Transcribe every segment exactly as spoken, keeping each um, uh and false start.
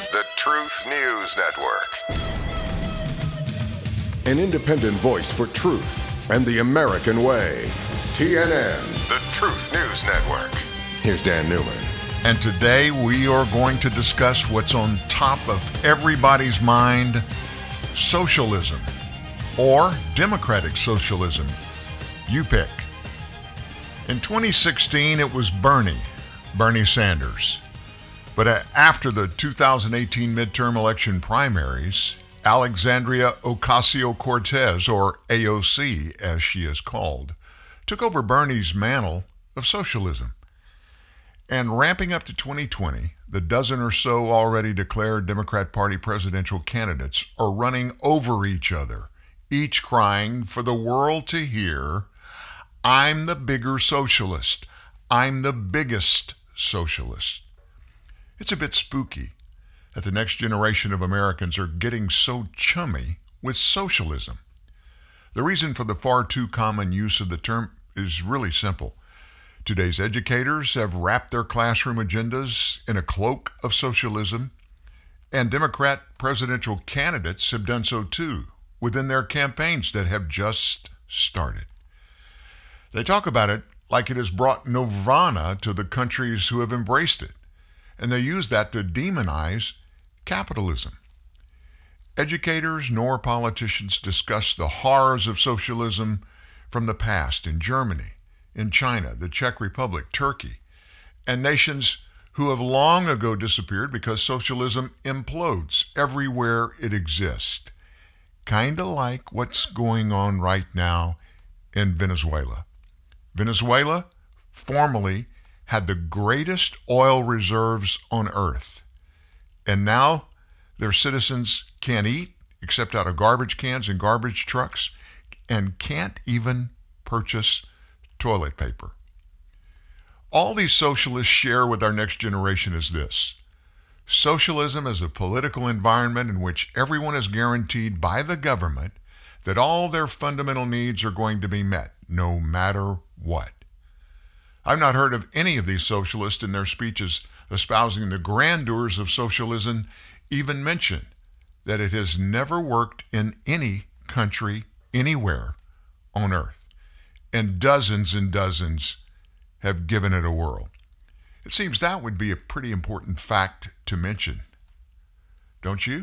the Truth News Network. An independent voice for truth and the American way. T N N, the Truth News Network. Here's Dan Newman. And today we are going to discuss what's on top of everybody's mind: socialism or democratic socialism. You pick. In twenty sixteen, it was Bernie, Bernie Sanders. But after the two thousand eighteen midterm election primaries, Alexandria Ocasio-Cortez, or A O C as she is called, took over Bernie's mantle of socialism. And ramping up to twenty twenty, the dozen or so already declared Democrat Party presidential candidates are running over each other, each crying for the world to hear, "I'm the bigger socialist. I'm the biggest socialist." It's a bit spooky that the next generation of Americans are getting so chummy with socialism. The reason for the far too common use of the term is really simple. Today's educators have wrapped their classroom agendas in a cloak of socialism, and Democrat presidential candidates have done so too within their campaigns that have just started. They talk about it like it has brought nirvana to the countries who have embraced it, and they use that to demonize capitalism. Educators nor politicians discuss the horrors of socialism from the past in Germany, in China, the Czech Republic, Turkey, and nations who have long ago disappeared because socialism implodes everywhere it exists. Kind of like what's going on right now in Venezuela. Venezuela formerly had the greatest oil reserves on earth, and now their citizens can't eat except out of garbage cans and garbage trucks, and can't even purchase toilet paper. All these socialists share with our next generation is this: socialism is a political environment in which everyone is guaranteed by the government that all their fundamental needs are going to be met, no matter what. I've not heard of any of these socialists in their speeches espousing the grandeurs of socialism even mention that it has never worked in any country anywhere on earth, and dozens and dozens have given it a whirl. It seems that would be a pretty important fact to mention, don't you?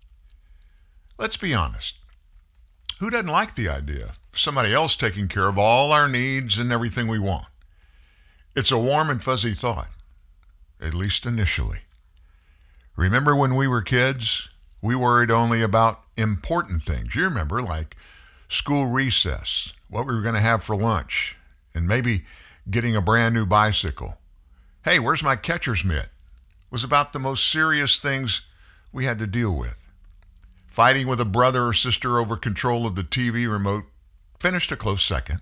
Let's be honest. Who doesn't like the idea of somebody else taking care of all our needs and everything we want? It's a warm and fuzzy thought, at least initially. Remember when we were kids, we worried only about important things. You remember, like school recess, what we were going to have for lunch, and maybe getting a brand new bicycle. Hey, where's my catcher's mitt? It was about the most serious things we had to deal with. Fighting with a brother or sister over control of the T V remote finished a close second.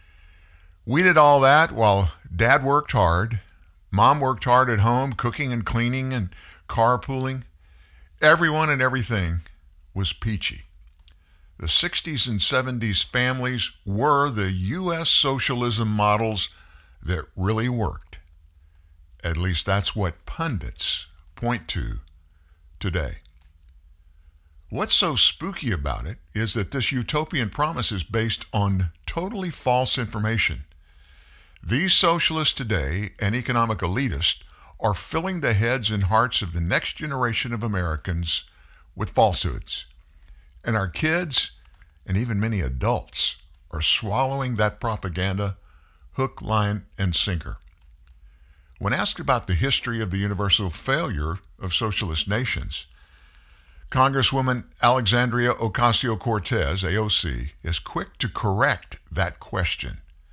We did all that while Dad worked hard, Mom worked hard at home, cooking and cleaning and carpooling. Everyone and everything was peachy. The sixties and seventies families were the U S socialism models that really worked. At least that's what pundits point to today. What's so spooky about it is that this utopian promise is based on totally false information. These socialists today and economic elitists are filling the heads and hearts of the next generation of Americans with falsehoods. And our kids, and even many adults, are swallowing that propaganda hook, line, and sinker. When asked about the history of the universal failure of socialist nations, Congresswoman Alexandria Ocasio-Cortez, A O C, is quick to correct that question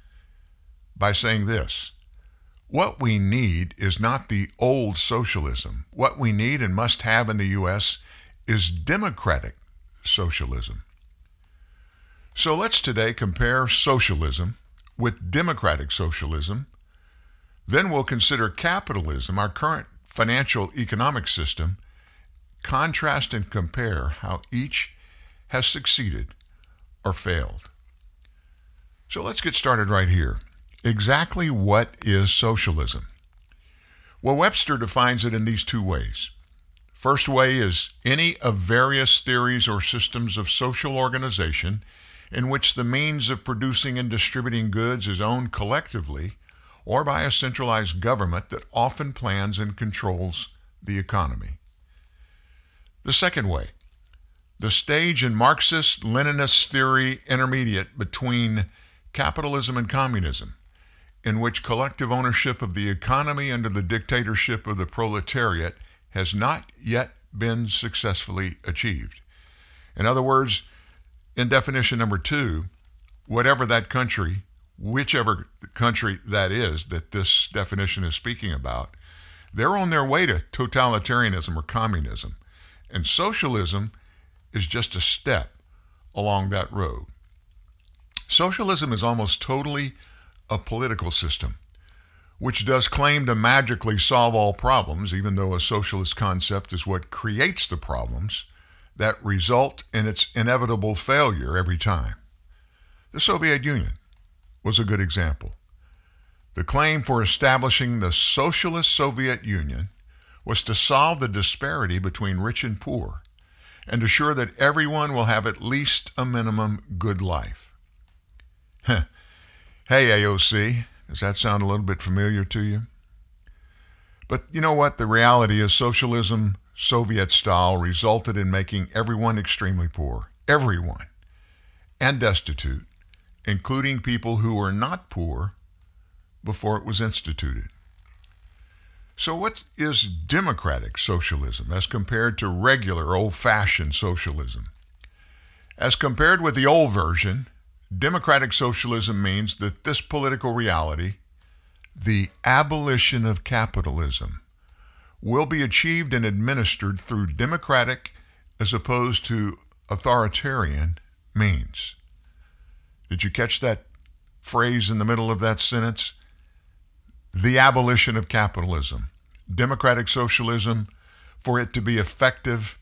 by saying this: what we need is not the old socialism. What we need and must have in the U S is democratic socialism. So let's today compare socialism with democratic socialism. Then we'll consider capitalism, our current financial economic system, contrast and compare how each has succeeded or failed. So let's get started right here. Exactly what is socialism? Well, Webster defines it in these two ways. First way is any of various theories or systems of social organization in which the means of producing and distributing goods is owned collectively or by a centralized government that often plans and controls the economy. The second way, the stage in Marxist-Leninist theory intermediate between capitalism and communism, in which collective ownership of the economy under the dictatorship of the proletariat has not yet been successfully achieved. In other words, in definition number two, whatever that country, whichever country that is that this definition is speaking about, they're on their way to totalitarianism or communism. And socialism is just a step along that road. Socialism is almost totally a political system, which does claim to magically solve all problems, even though a socialist concept is what creates the problems that result in its inevitable failure every time. The Soviet Union was a good example. The claim for establishing the Socialist Soviet Union was to solve the disparity between rich and poor and assure that everyone will have at least a minimum good life. Hey, A O C, does that sound a little bit familiar to you? But you know what? The reality is socialism, Soviet style, resulted in making everyone extremely poor, everyone, and destitute, including people who were not poor before it was instituted. So what is democratic socialism as compared to regular old-fashioned socialism? As compared with the old version, democratic socialism means that this political reality, the abolition of capitalism, will be achieved and administered through democratic as opposed to authoritarian means. Did you catch that phrase in the middle of that sentence? The abolition of capitalism. Democratic socialism, for it to be effective,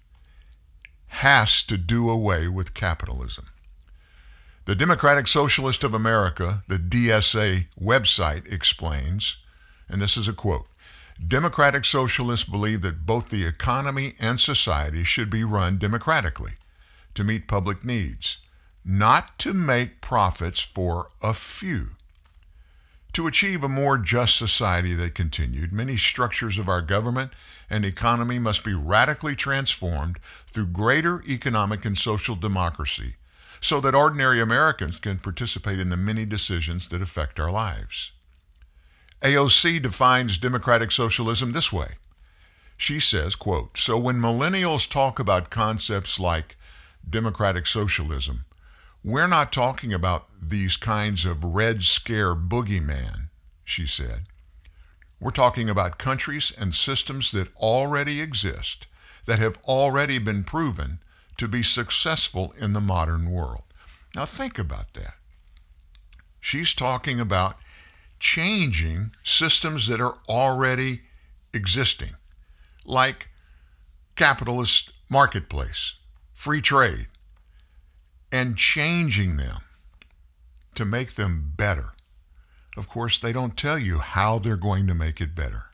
has to do away with capitalism. The Democratic Socialist of America, the D S A website, explains, and this is a quote, Democratic Socialists believe that both the economy and society should be run democratically to meet public needs, not to make profits for a few. To achieve a more just society, they continued, many structures of our government and economy must be radically transformed through greater economic and social democracy so that ordinary Americans can participate in the many decisions that affect our lives. A O C defines democratic socialism this way. She says, quote, so when millennials talk about concepts like democratic socialism, we're not talking about these kinds of Red Scare boogeyman, she said. We're talking about countries and systems that already exist, that have already been proven to be successful in the modern world. Now think about that. She's talking about changing systems that are already existing, like capitalist marketplace, free trade, and changing them to make them better. Of course, they don't tell you how they're going to make it better.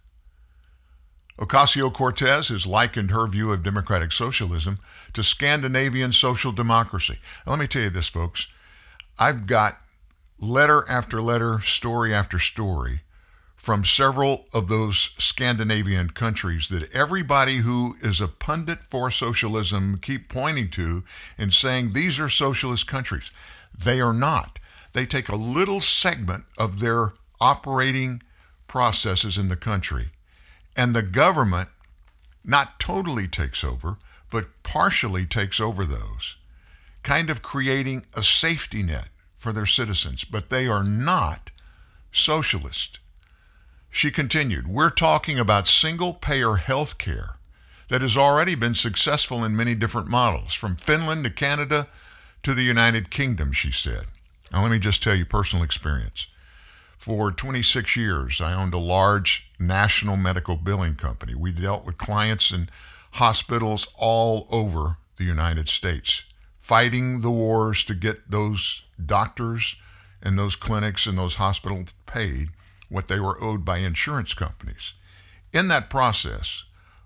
Ocasio-Cortez has likened her view of democratic socialism to Scandinavian social democracy. Now, let me tell you this, folks. I've got letter after letter, story after story from several of those Scandinavian countries that everybody who is a pundit for socialism keep pointing to and saying these are socialist countries. They are not. They take a little segment of their operating processes in the country, and the government not totally takes over, but partially takes over those, kind of creating a safety net for their citizens, but they are not socialist. She continued, we're talking about single-payer health care that has already been successful in many different models, from Finland to Canada to the United Kingdom, she said. Now, let me just tell you personal experience. For twenty-six years, I owned a large national medical billing company. We dealt with clients in hospitals all over the United States, fighting the wars to get those doctors and those clinics and those hospitals paid what they were owed by insurance companies. In that process,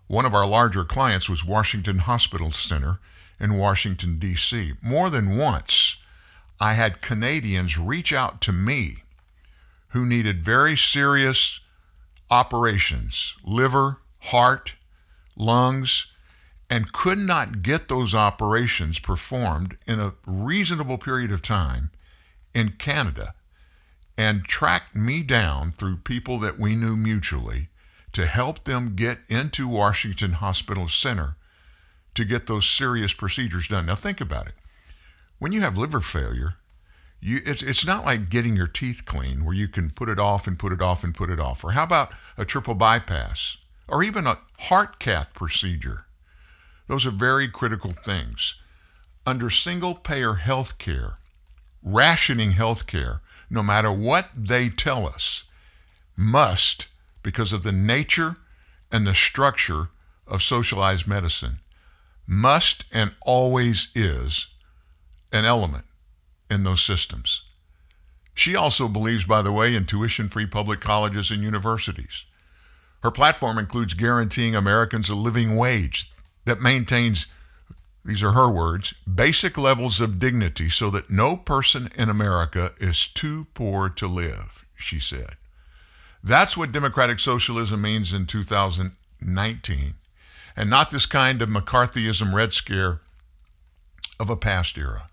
One of our larger clients was Washington Hospital Center in Washington, D C. More than once, I had Canadians reach out to me who needed very serious operations, liver, heart, lungs, and could not get those operations performed in a reasonable period of time in Canada, and tracked me down through people that we knew mutually to help them get into Washington Hospital Center to get those serious procedures done. Now think about it. When you have liver failure, you, it's, it's not like getting your teeth clean where you can put it off and put it off and put it off. Or how about a triple bypass? Or even a heart cath procedure? Those are very critical things. Under single-payer health care, rationing health care, no matter what they tell us, must, because of the nature and the structure of socialized medicine, must and always is an element in those systems. She also believes, by the way, in tuition-free public colleges and universities. Her platform includes guaranteeing Americans a living wage that maintains, these are her words, basic levels of dignity so that no person in America is too poor to live, she said. That's what democratic socialism means in two thousand nineteen, and not this kind of McCarthyism Red Scare of a past era.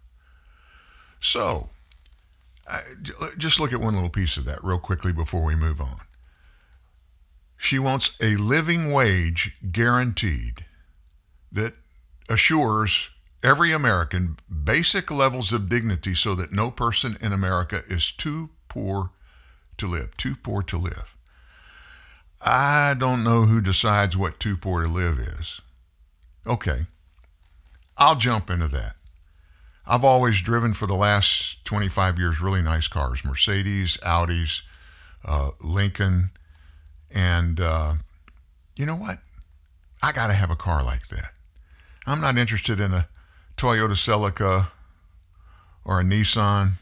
So, I, just look at one little piece of that real quickly before we move on. She wants a living wage guaranteed that assures every American basic levels of dignity so that no person in America is too poor to live, too poor to live. I don't know who decides what too poor to live is. Okay, I'll jump into that. I've always driven for the last twenty-five years really nice cars, Mercedes, Audis, uh, Lincoln, and uh, you know what? I got to have a car like that. I'm not interested in a Toyota Celica or a Nissan.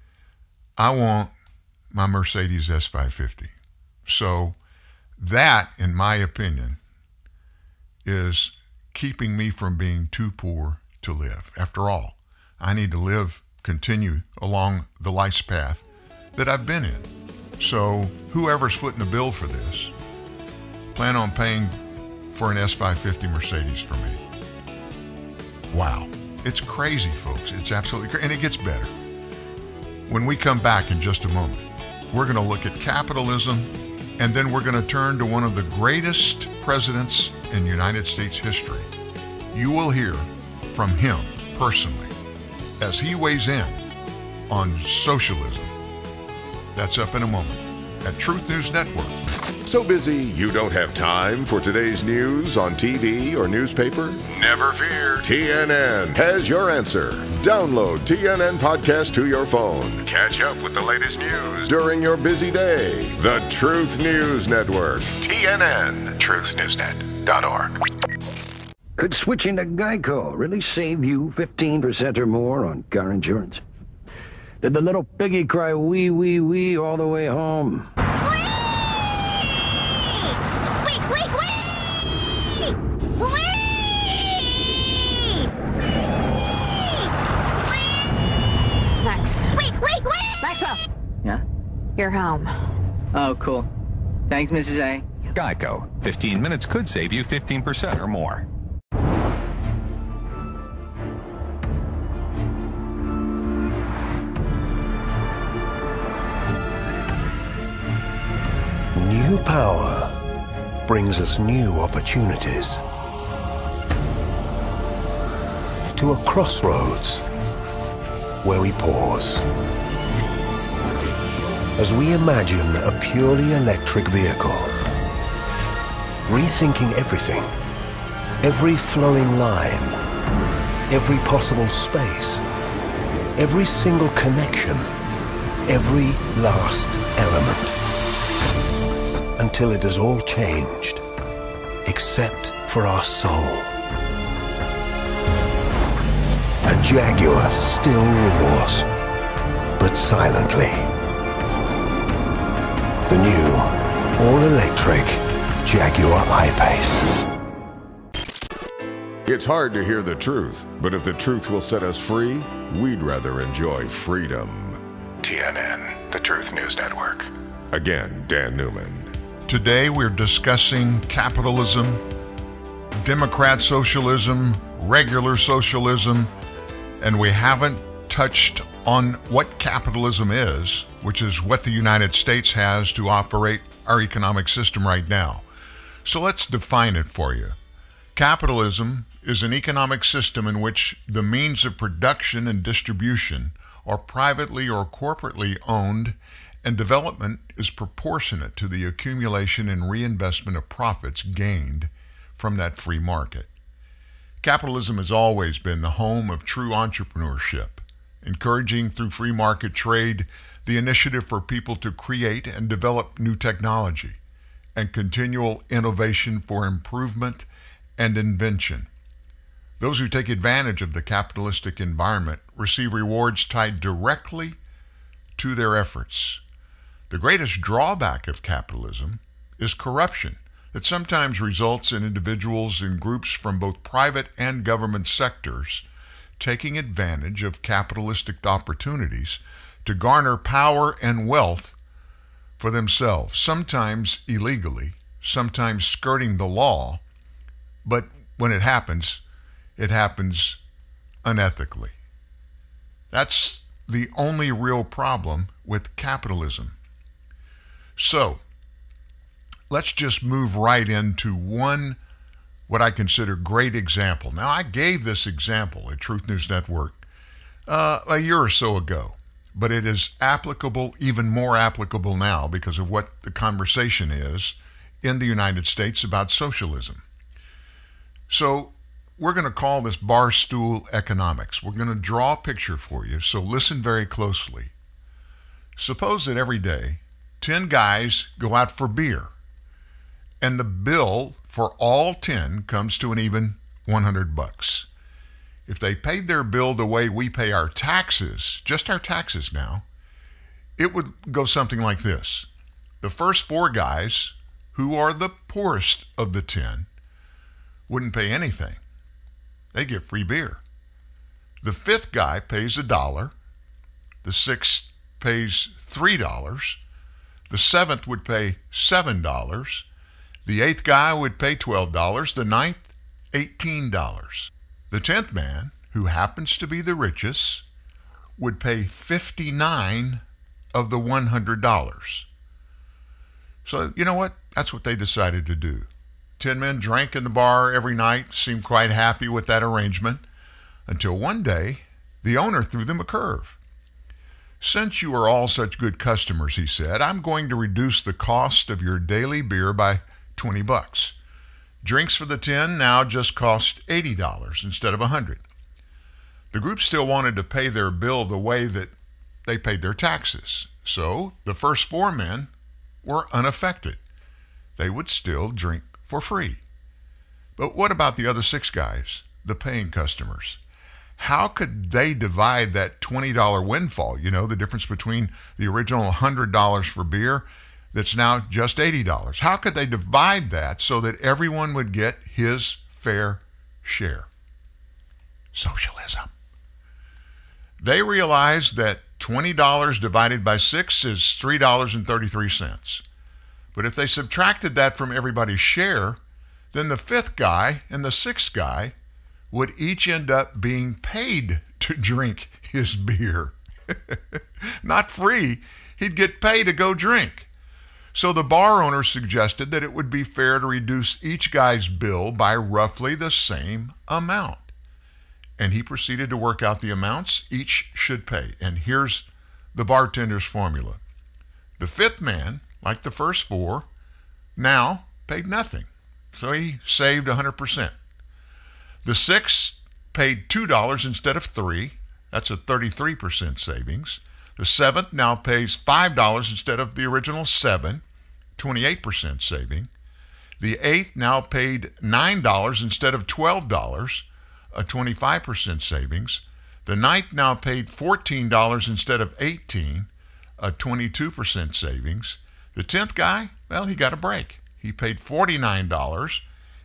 I want my Mercedes S five fifty. So that, in my opinion, is keeping me from being too poor to live. After all, I need to live, continue along the life's path that I've been in. So whoever's footing the bill for this, plan on paying for an S five fifty Mercedes for me. Wow. It's crazy, folks. It's absolutely crazy. And it gets better. When we come back in just a moment, we're going to look at capitalism, and then we're going to turn to one of the greatest presidents in United States history. You will hear from him personally as he weighs in on socialism. That's up in a moment at Truth News Network. So busy you don't have time for today's news on T V or newspaper? Never fear. T N N has your answer. Download T N N Podcast to your phone. Catch up with the latest news during your busy day. The Truth News Network. T N N. truth news net dot org. Could switching to Geico really save you fifteen percent or more on car insurance? Did the little piggy cry wee, wee, wee all the way home? Wee! Wee, wee, wee! Wee! Max. Wee, wee, wee! Maxwell! Yeah? You're home. Oh, cool. Thanks, Missus A. Geico. fifteen minutes could save you fifteen percent or more. New power brings us new opportunities. To a crossroads where we pause. As we imagine a purely electric vehicle, rethinking everything, every flowing line, every possible space, every single connection, every last element. Until it has all changed, except for our soul. A Jaguar still roars, but silently. The new, all-electric Jaguar I-Pace. It's hard to hear the truth, but if the truth will set us free, we'd rather enjoy freedom. T N N, the Truth News Network. Again, Dan Newman. Today we're discussing capitalism, Democrat socialism, regular socialism, and we haven't touched on what capitalism is, which is what the United States has to operate our economic system right now. So let's define it for you. Capitalism is an economic system in which the means of production and distribution are privately or corporately owned, and development is proportionate to the accumulation and reinvestment of profits gained from that free market. Capitalism has always been the home of true entrepreneurship, encouraging through free market trade the initiative for people to create and develop new technology and continual innovation for improvement and invention. Those who take advantage of the capitalistic environment receive rewards tied directly to their efforts. The greatest drawback of capitalism is corruption that sometimes results in individuals and groups from both private and government sectors taking advantage of capitalistic opportunities to garner power and wealth for themselves, sometimes illegally, sometimes skirting the law, but when it happens, it happens unethically. That's the only real problem with capitalism. So, let's just move right into one, what I consider great example. Now, I gave this example at Truth News Network uh, a year or so ago, but it is applicable, even more applicable now because of what the conversation is in the United States about socialism. So, we're going to call this barstool economics. We're going to draw a picture for you, so listen very closely. Suppose that every day, ten guys go out for beer, and the bill for all ten comes to an even one hundred bucks. If they paid their bill the way we pay our taxes, just our taxes now, it would go something like this. The first four guys, who are the poorest of the ten, wouldn't pay anything. They get free beer. The fifth guy pays a dollar. The sixth pays three dollars. The seventh would pay seven dollars. The eighth guy would pay twelve dollars. The ninth, eighteen dollars. The tenth man, who happens to be the richest, would pay fifty-nine of the one hundred dollars. So, you know what? That's what they decided to do. Ten men drank in the bar every night, seemed quite happy with that arrangement, until one day, the owner threw them a curve. Since you are all such good customers, he said, I'm going to reduce the cost of your daily beer by twenty bucks. Drinks for the ten now just cost eighty dollars instead of one hundred. The group still wanted to pay their bill the way that they paid their taxes. So the first four men were unaffected. They would still drink for free. But what about the other six guys, the paying customers? How could they divide that twenty dollars windfall? You know, the difference between the original one hundred dollars for beer that's now just eighty dollars. How could they divide that so that everyone would get his fair share? Socialism. They realized that twenty dollars divided by six is three dollars and thirty-three cents. But if they subtracted that from everybody's share, then the fifth guy and the sixth guy would each end up being paid to drink his beer. Not free. He'd get paid to go drink. So the bar owner suggested that it would be fair to reduce each guy's bill by roughly the same amount. And he proceeded to work out the amounts each should pay. And here's the bartender's formula. The fifth man, like the first four, now paid nothing. So he saved one hundred percent. The sixth paid two dollars instead of three dollars. That's a thirty-three percent savings. The seventh now pays five dollars instead of the original seven dollars, twenty-eight percent saving. The eighth now paid nine dollars instead of twelve dollars, a twenty-five percent savings. The ninth now paid fourteen dollars instead of eighteen dollars, a twenty-two percent savings. The tenth guy, well, he got a break. He paid forty-nine dollars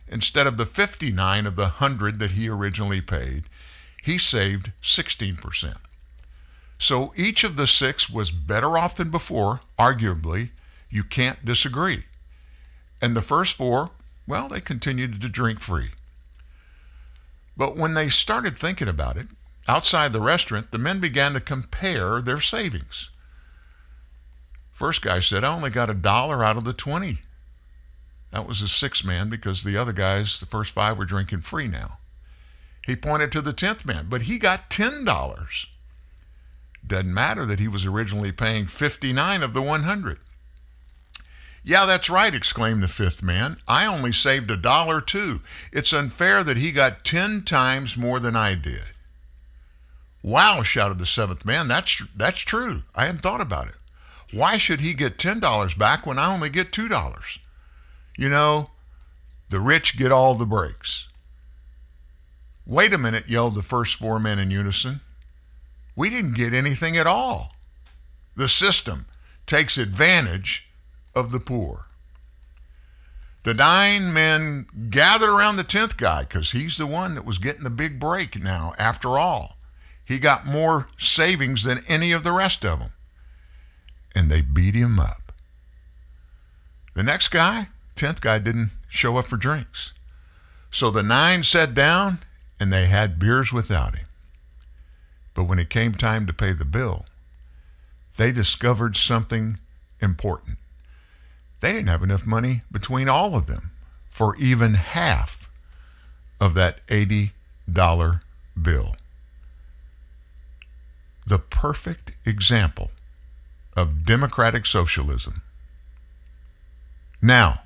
instead of the fifty-nine of the one hundred that he originally paid, he saved sixteen percent. So each of the six was better off than before, arguably. You can't disagree. And the first four, well, they continued to drink free. But when they started thinking about it, outside the restaurant, the men began to compare their savings. First guy said, I only got a dollar out of the twenty. That was a sixth man because the other guys, the first five, were drinking free now. He pointed to the tenth man, but he got ten dollars. Doesn't matter that he was originally paying fifty-nine of the one hundred. Yeah, that's right, exclaimed the fifth man. I only saved a dollar too. It's unfair that he got ten times more than I did. Wow, shouted the seventh man. That's that's true. I hadn't thought about it. Why should he get ten dollars back when I only get two dollars? You know, the rich get all the breaks. Wait a minute, yelled the first four men in unison. We didn't get anything at all. The system takes advantage of the poor. The nine men gathered around the tenth guy because he's the one that was getting the big break now. After all, he got more savings than any of the rest of them. And they beat him up. The next guy, tenth guy, didn't show up for drinks. So the nine sat down and they had beers without him. But when it came time to pay the bill, they discovered something important. They didn't have enough money between all of them for even half of that eighty dollar bill. The perfect example of democratic socialism. Now,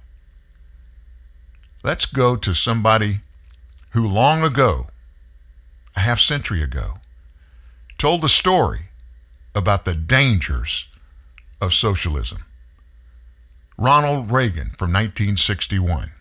let's go to somebody who long ago, a half century ago, told a story about the dangers of socialism. Ronald Reagan from nineteen sixty-one.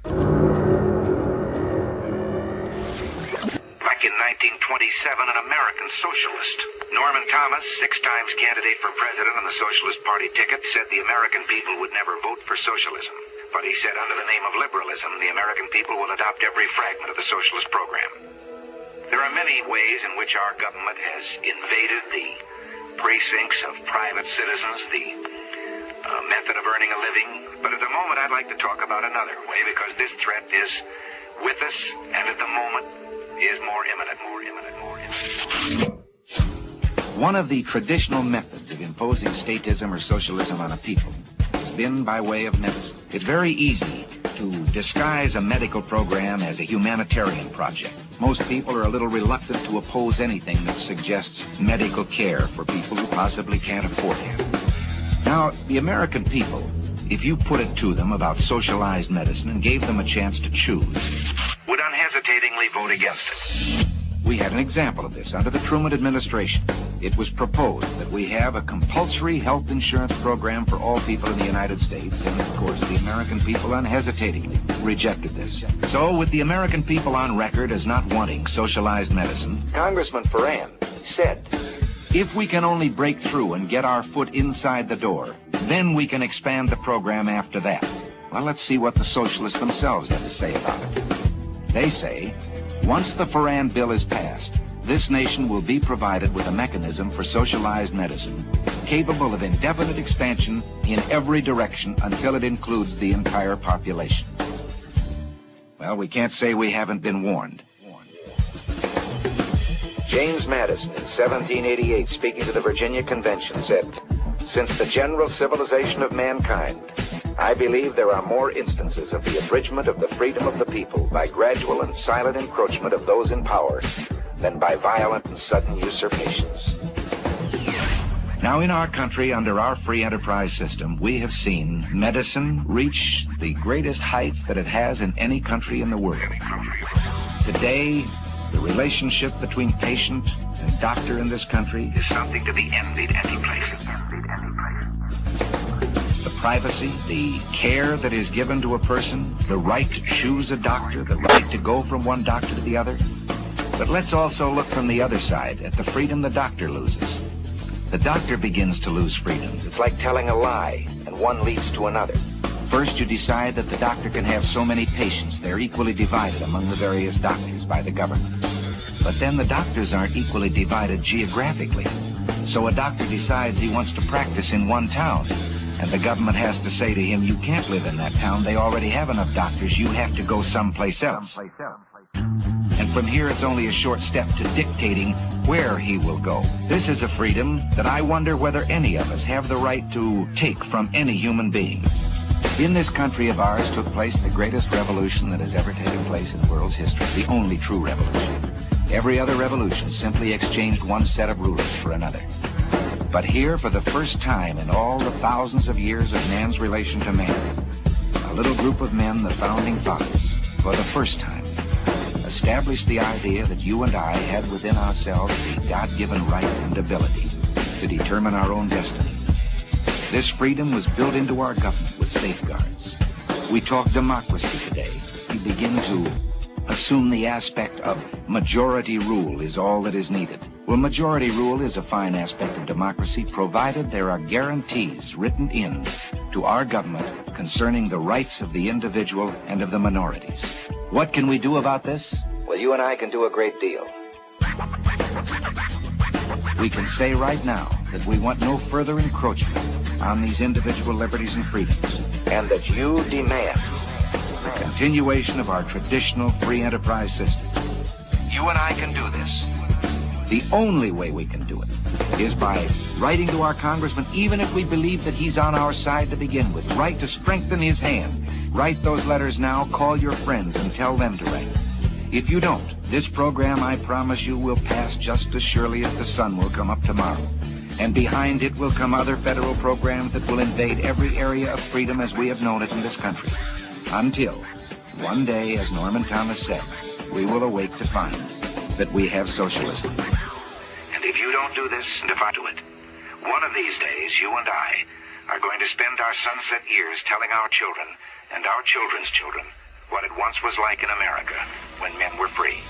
Back in nineteen twenty-seven, an American socialist, Norman Thomas, six times candidate for president on the Socialist Party ticket, said the American people would never vote for socialism. But he said under the name of liberalism, the American people will adopt every fragment of the socialist program. There are many ways in which our government has invaded the precincts of private citizens, the uh, method of earning a living. But at the moment, I'd like to talk about another way, because this threat is with us, and at the moment is more imminent, more imminent, more imminent. One of the traditional methods of imposing statism or socialism on a people has been by way of medicine. It's very easy to disguise a medical program as a humanitarian project. Most people are a little reluctant to oppose anything that suggests medical care for people who possibly can't afford it. Now, the American people, if you put it to them about socialized medicine and gave them a chance to choose, would unhesitatingly vote against it. We had an example of this under the Truman administration. It was proposed that we have a compulsory health insurance program for all people in the United States, and of course the American people unhesitatingly rejected this. So with the American people on record as not wanting socialized medicine, Congressman Ferrand said, if we can only break through and get our foot inside the door, then we can expand the program after that. Well, let's see what the socialists themselves have to say about it. They say, once the Ferrand bill is passed, this nation will be provided with a mechanism for socialized medicine capable of indefinite expansion in every direction until it includes the entire population. Well, we can't say we haven't been warned. James Madison, in seventeen eighty-eight, speaking to the Virginia Convention, said, since the general civilization of mankind, I believe there are more instances of the abridgment of the freedom of the people by gradual and silent encroachment of those in power than by violent and sudden usurpations. Now, in our country, under our free enterprise system, we have seen medicine reach the greatest heights that it has in any country in the world. Today, the relationship between patient and doctor in this country is something to be envied any place. The privacy, the care that is given to a person, the right to choose a doctor, the right to go from one doctor to the other. But let's also look from the other side at the freedom the doctor loses. The doctor begins to lose freedoms. It's like telling a lie, and one leads to another. First, you decide that the doctor can have so many patients. They're equally divided among the various doctors by the government. But then the doctors aren't equally divided geographically. So a doctor decides he wants to practice in one town, and the government has to say to him, you can't live in that town. They already have enough doctors. You have to go someplace else. And from here, it's only a short step to dictating where he will go. This is a freedom that I wonder whether any of us have the right to take from any human being. In this country of ours took place the greatest revolution that has ever taken place in the world's history, the only true revolution. Every other revolution simply exchanged one set of rulers for another. But here, for the first time in all the thousands of years of man's relation to man, a little group of men, the Founding Fathers, for the first time, established the idea that you and I had within ourselves the God-given right and ability to determine our own destiny. This freedom was built into our government with safeguards. We talk democracy today. We begin to assume the aspect of majority rule is all that is needed. Well, majority rule is a fine aspect of democracy, provided there are guarantees written in to our government concerning the rights of the individual and of the minorities. What can we do about this? Well, you and I can do a great deal. We can say right now that we want no further encroachment on these individual liberties and freedoms, and that you demand the continuation of our traditional free enterprise system. You and I can do this. The only way we can do it is by writing to our congressman, even if we believe that he's on our side to begin with. Write to strengthen his hand. Write those letters now, call your friends, and tell them to write. If you don't, this program, I promise you, will pass just as surely as the sun will come up tomorrow. And behind it will come other federal programs that will invade every area of freedom as we have known it in this country. Until, one day, as Norman Thomas said, we will awake to find that we have socialism. And if you don't do this, and if I do it, one of these days, you and I are going to spend our sunset years telling our children and our children's children what it once was like in America when men were free.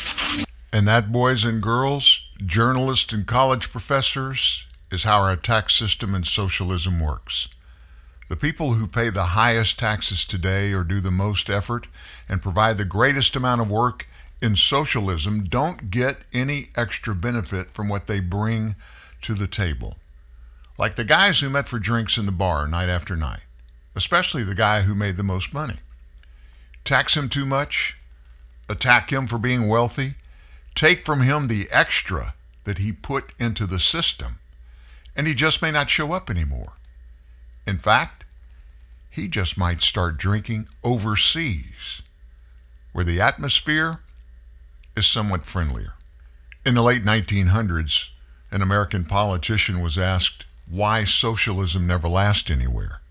And that, boys and girls, journalists and college professors, is how our tax system and socialism works. The people who pay the highest taxes today or do the most effort and provide the greatest amount of work in socialism don't get any extra benefit from what they bring to the table. Like the guys who met for drinks in the bar night after night, especially the guy who made the most money. Tax him too much, attack him for being wealthy, take from him the extra that he put into the system, and he just may not show up anymore. In fact, he just might start drinking overseas, where the atmosphere is somewhat friendlier. In the late nineteen hundreds, an American politician was asked why socialism never lasts anywhere.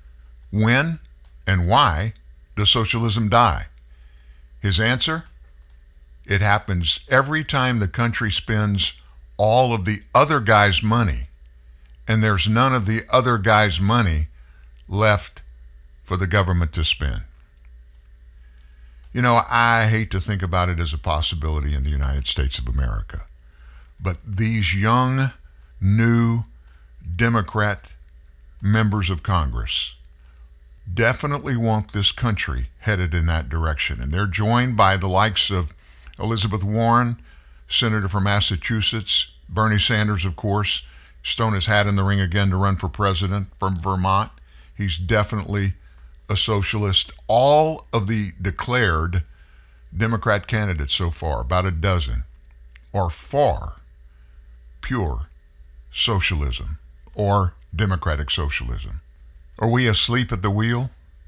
When and why does socialism die? His answer? It happens every time the country spends all of the other guy's money, and there's none of the other guy's money left for the government to spend. You know, I hate to think about it as a possibility in the United States of America, but these young, new Democrat members of Congress definitely want this country headed in that direction. And they're joined by the likes of Elizabeth Warren, Senator from Massachusetts, Bernie Sanders, of course, thrown his hat in the ring again to run for president from Vermont. He's definitely a socialist. All of the declared Democrat candidates so far, about a dozen, are for pure socialism or democratic socialism. Are we asleep at the wheel?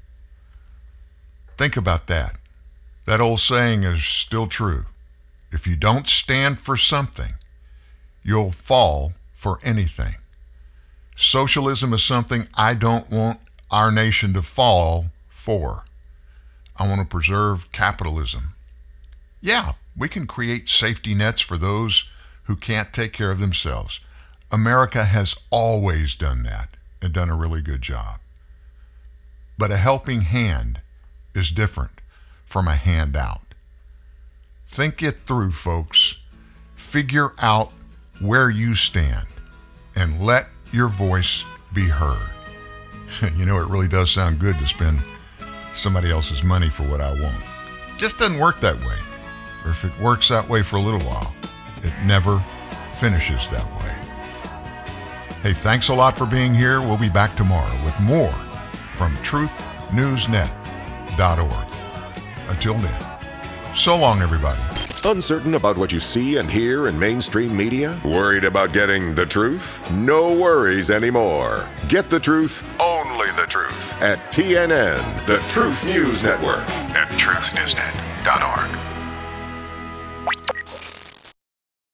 Think about that. That old saying is still true. If you don't stand for something, you'll fall for anything. Socialism is something I don't want our nation to fall for. I want to preserve capitalism. Yeah, we can create safety nets for those who can't take care of themselves. America has always done that and done a really good job. But a helping hand is different from a handout. Think it through, folks. Figure out where you stand and let your voice be heard. You know, it really does sound good to spend somebody else's money for what I want. It just doesn't work that way. Or if it works that way for a little while, it never finishes that way. Hey, thanks a lot for being here. We'll be back tomorrow with more from truth news net dot org. Until then, so long, everybody. Uncertain about what you see and hear in mainstream media? Worried about getting the truth? No worries anymore. Get the truth, only the truth, at T N N, the Truth News Network, at truth news net dot org.